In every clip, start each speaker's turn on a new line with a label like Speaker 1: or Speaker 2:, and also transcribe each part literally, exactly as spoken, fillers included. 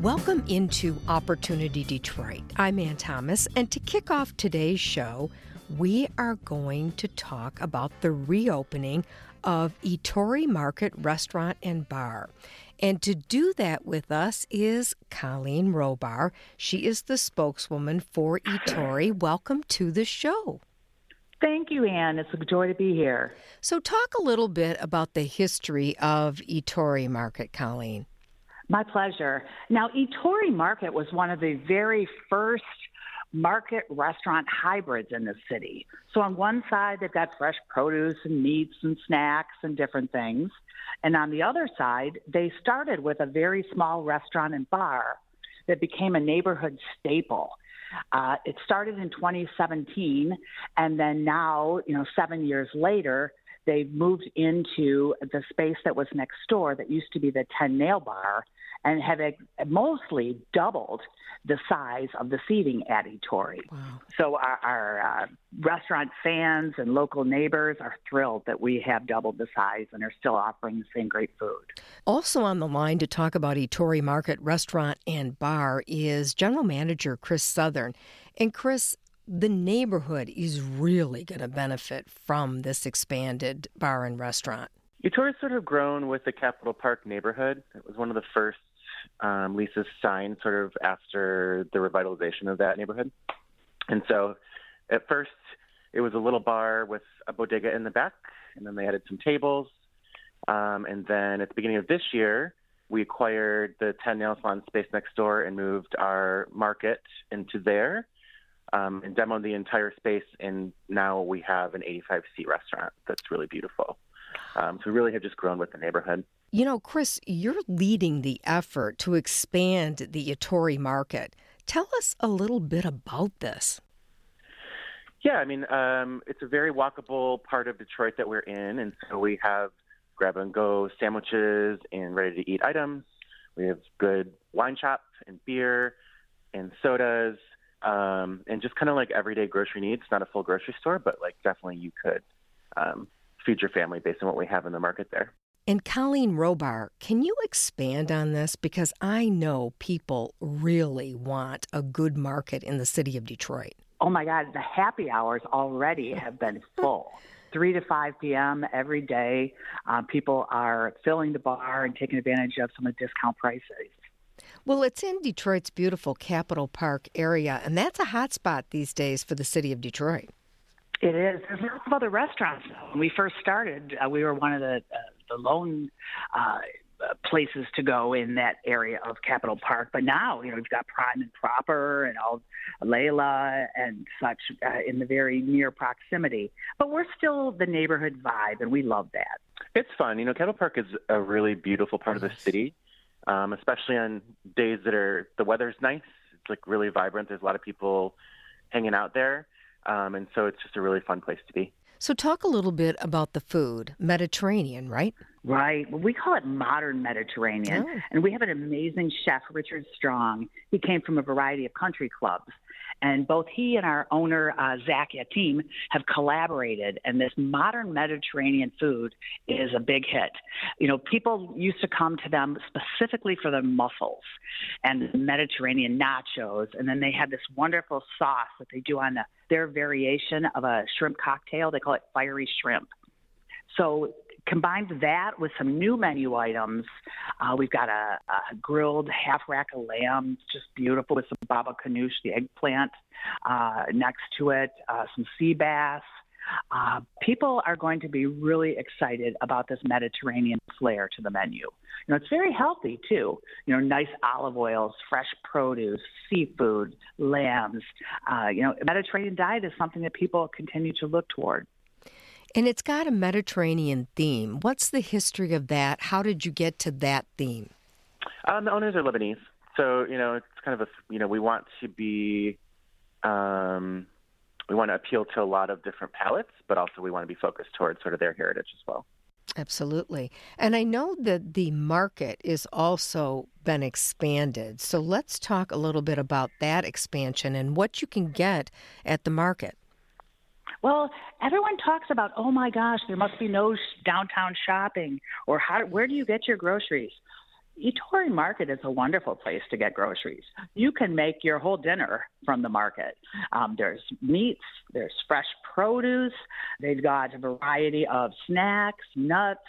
Speaker 1: Welcome into Opportunity Detroit. I'm Ann Thomas, and to kick off today's show, we are going to talk about the reopening of Ettore Market Restaurant and Bar. And to do that with us is Colleen Robar. She is the spokeswoman for Ettore. Welcome to the show.
Speaker 2: Thank you, Ann. It's a joy to be here.
Speaker 1: So talk a little bit about the history of Ettore Market, Colleen.
Speaker 2: My pleasure. Now, Ettore Market was one of the very first market restaurant hybrids in the city. So on one side, they've got fresh produce and meats and snacks and different things. And on the other side, they started with a very small restaurant and bar that became a neighborhood staple. Uh, it started in twenty seventeen, and then now, you know, seven years later, they've moved into the space that was next door that used to be the ten Nail Bar, and have mostly doubled the size of the seating at Ettore.
Speaker 1: Wow.
Speaker 2: So our, our uh, restaurant fans and local neighbors are thrilled that we have doubled the size and are still offering the same great food.
Speaker 1: Also on the line to talk about Ettore Market Restaurant and Bar is General Manager Chris Southern. And Chris, the neighborhood is really going to benefit from this expanded bar and restaurant.
Speaker 3: Ettore's sort of grown with the Capitol Park neighborhood. It was one of the first um, leases signed sort of after the revitalization of that neighborhood. And so at first it was a little bar with a bodega in the back, and then they added some tables. Um, and then at the beginning of this year, we acquired the ten Nail Salon space next door and moved our market into there um, and demoed the entire space. And now we have an eighty-five seat restaurant that's really beautiful. Um, so we really have just grown with the neighborhood.
Speaker 1: You know, Chris, you're leading the effort to expand the Ettore Market. Tell us a little bit about this.
Speaker 3: Yeah, I mean, um, it's a very walkable part of Detroit that we're in. And so we have grab-and-go sandwiches and ready-to-eat items. We have good wine shop and beer and sodas um, and just kind of like everyday grocery needs. Not a full grocery store, but like definitely you could um, feed your family based on what we have in the market there.
Speaker 1: And Colleen Robar, can you expand on this? Because I know people really want a good market in the city of Detroit.
Speaker 2: Oh, my God. The happy hours already have been full. three to five p.m. every day. Uh, people are filling the bar and taking advantage of some of the discount prices.
Speaker 1: Well, it's in Detroit's beautiful Capitol Park area, and that's a hot spot these days for the city of Detroit.
Speaker 2: It is. There's lots of other restaurants. When we first started, uh, we were one of the uh, the lone uh, places to go in that area of Capitol Park. But now, you know, we've got Prime and Proper and all Layla and such uh, in the very near proximity. But we're still the neighborhood vibe, and we love that.
Speaker 3: It's fun. You know, Capitol Park is a really beautiful part of the city, um, especially on days that are the weather's nice. It's like really vibrant. There's a lot of people hanging out there. Um, and so it's just a really fun place to be.
Speaker 1: So talk a little bit about the food. Mediterranean, right?
Speaker 2: Right. Well, we call it modern Mediterranean.
Speaker 1: Oh.
Speaker 2: And we have an amazing chef, Richard Strong. He came from a variety of country clubs. And both he and our owner, uh, Zach Yatim, have collaborated. And this modern Mediterranean food is a big hit. You know, people used to come to them specifically for the mussels and the Mediterranean nachos. And then they have this wonderful sauce that they do on the, their variation of a shrimp cocktail. They call it fiery shrimp. So combined that with some new menu items, uh, we've got a, a grilled half rack of lamb, just beautiful, with some baba ganoush, the eggplant uh, next to it, uh, some sea bass. Uh, people are going to be really excited about this Mediterranean flair to the menu. You know, it's very healthy too. You know, nice olive oils, fresh produce, seafood, lambs. Uh, you know, Mediterranean diet is something that people continue to look toward.
Speaker 1: And it's got a Mediterranean theme. What's the history of that? How did you get to that theme?
Speaker 3: Um, the owners are Lebanese. So, you know, it's kind of a, you know, we want to be, um, we want to appeal to a lot of different palates, but also we want to be focused towards sort of their heritage as well.
Speaker 1: Absolutely. And I know that the market is also been expanded. So let's talk a little bit about that expansion and what you can get at the market.
Speaker 2: Well, everyone talks about, oh my gosh, there must be no sh- downtown shopping, or how, where do you get your groceries? Ettore Market is a wonderful place to get groceries. You can make your whole dinner from the market. Um, there's meats, there's fresh produce, they've got a variety of snacks, nuts,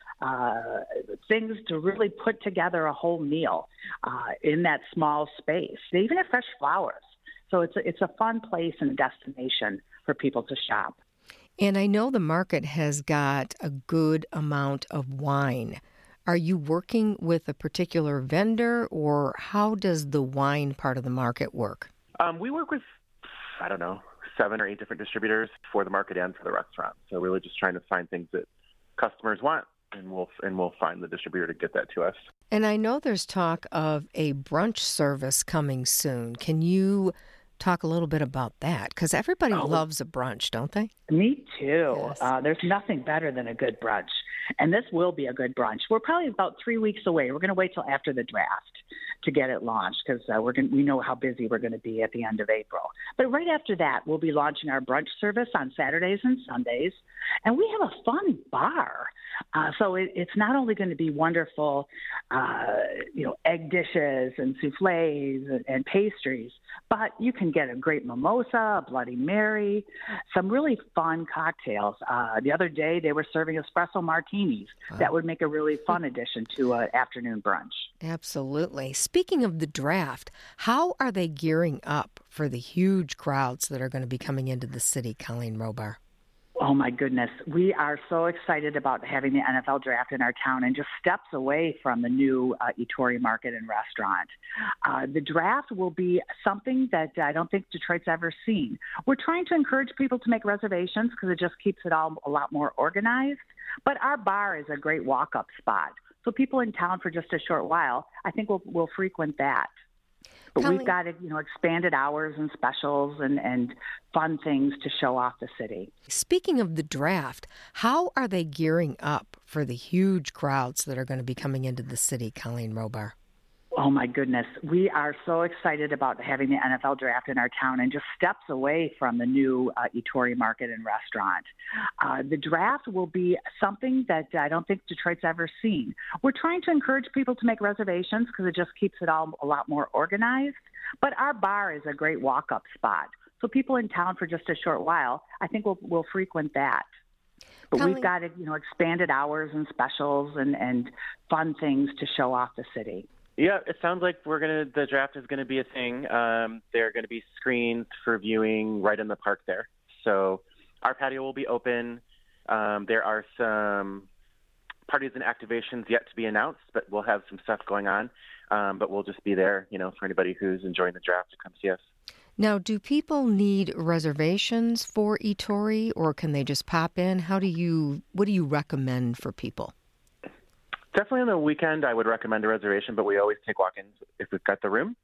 Speaker 2: uh, things to really put together a whole meal uh, in that small space. They even have fresh flowers. So it's a, it's a fun place and a destination for people to shop.
Speaker 1: And I know the market has got a good amount of wine. Are you working with a particular vendor, or how does the wine part of the market work?
Speaker 3: Um, we work with, I don't know, seven or eight different distributors for the market and for the restaurant. So really just trying to find things that customers want, and we'll and we'll find the distributor to get that to us.
Speaker 1: And I know there's talk of a brunch service coming soon. Can you talk a little bit about that? Because everybody oh, loves a brunch, don't they?
Speaker 2: Me too.
Speaker 1: Yes.
Speaker 2: Uh, there's nothing better than a good brunch. And this will be a good brunch. We're probably about three weeks away. We're going to wait till after the draft to get it launched because uh, we're going we know how busy we're going to be at the end of April. But right after that, we'll be launching our brunch service on Saturdays and Sundays. And we have a fun bar. Uh, so it, it's not only going to be wonderful, uh, you know, egg dishes and souffles and, and pastries, but you can get a great mimosa, a Bloody Mary, some really fun cocktails. Uh, the other day, they were serving espresso martinis. Wow. That would make a really fun addition to an afternoon brunch.
Speaker 1: Absolutely. Speaking of the draft, how are they gearing up for the huge crowds that are going to be coming into the city, Colleen Robar?
Speaker 2: Oh, my goodness. We are so excited about having the N F L draft in our town and just steps away from the new uh, Ettore Market and Restaurant. Uh, the draft will be something that I don't think Detroit's ever seen. We're trying to encourage people to make reservations because it just keeps it all a lot more organized. But our bar is a great walk-up spot. So people in town for just a short while, I think will will frequent that. But Colleen, we've got, you know, expanded hours and specials and, and fun things to show off the city.
Speaker 1: Speaking of the draft, how are they gearing up for the huge crowds that are going to be coming into the city, Colleen Robar?
Speaker 2: Oh, my goodness. We are so excited about having the N F L draft in our town and just steps away from the new uh, Ettore Market and Restaurant. Uh, the draft will be something that I don't think Detroit's ever seen. We're trying to encourage people to make reservations because it just keeps it all a lot more organized. But our bar is a great walk-up spot. So people in town for just a short while, I think will will frequent that. But Colleen, we've got, you know, expanded hours and specials and, and fun things to show off the city.
Speaker 3: Yeah, it sounds like we're gonna. The draft is going to be a thing. Um, there are going to be screens for viewing right in the park there. So our patio will be open. Um, there are some parties and activations yet to be announced, but we'll have some stuff going on. Um, but we'll just be there, you know, for anybody who's enjoying the draft to come see us.
Speaker 1: Now, do people need reservations for Ettore, or can they just pop in? How do you? What do you recommend for people?
Speaker 3: Definitely on the weekend, I would recommend a reservation, but we always take walk-ins if we've got the room.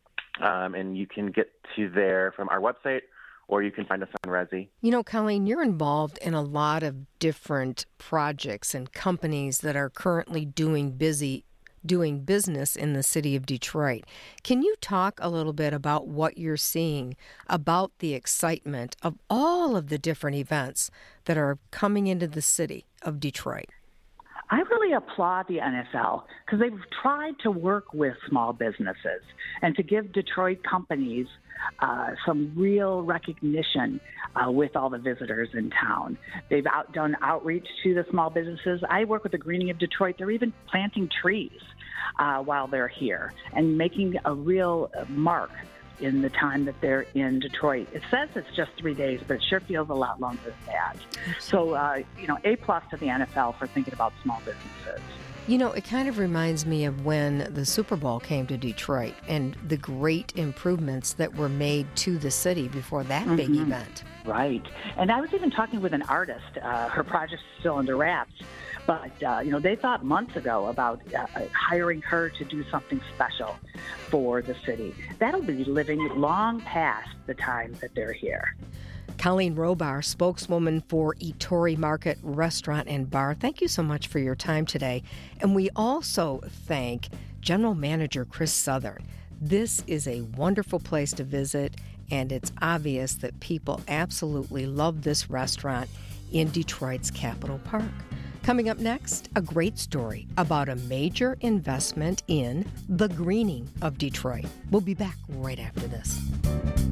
Speaker 3: Um, and you can get to there from our website, or you can find us on Resy.
Speaker 1: You know, Colleen, you're involved in a lot of different projects and companies that are currently doing busy doing business in the city of Detroit. Can you talk a little bit about what you're seeing about the excitement of all of the different events that are coming into the city of Detroit?
Speaker 2: I really applaud the N F L because they've tried to work with small businesses and to give Detroit companies uh, some real recognition uh, with all the visitors in town. They've out, done outreach to the small businesses. I work with the Greening of Detroit. They're even planting trees uh, while they're here and making a real mark in the time that they're in Detroit. It says it's just three days, but it sure feels a lot longer than that. So, uh, you know, A plus to the N F L for thinking about small businesses.
Speaker 1: You know, it kind of reminds me of when the Super Bowl came to Detroit and the great improvements that were made to the city before that mm-hmm. big event.
Speaker 2: Right. And I was even talking with an artist. Uh, her project's still under wraps. But, uh, you know, they thought months ago about uh, hiring her to do something special for the city. That'll be living long past the time that they're here.
Speaker 1: Colleen Robar, spokeswoman for Ettore Market Restaurant and Bar, thank you so much for your time today. And we also thank General Manager Chris Southern. This is a wonderful place to visit, and it's obvious that people absolutely love this restaurant in Detroit's Capitol Park. Coming up next, a great story about a major investment in the greening of Detroit. We'll be back right after this.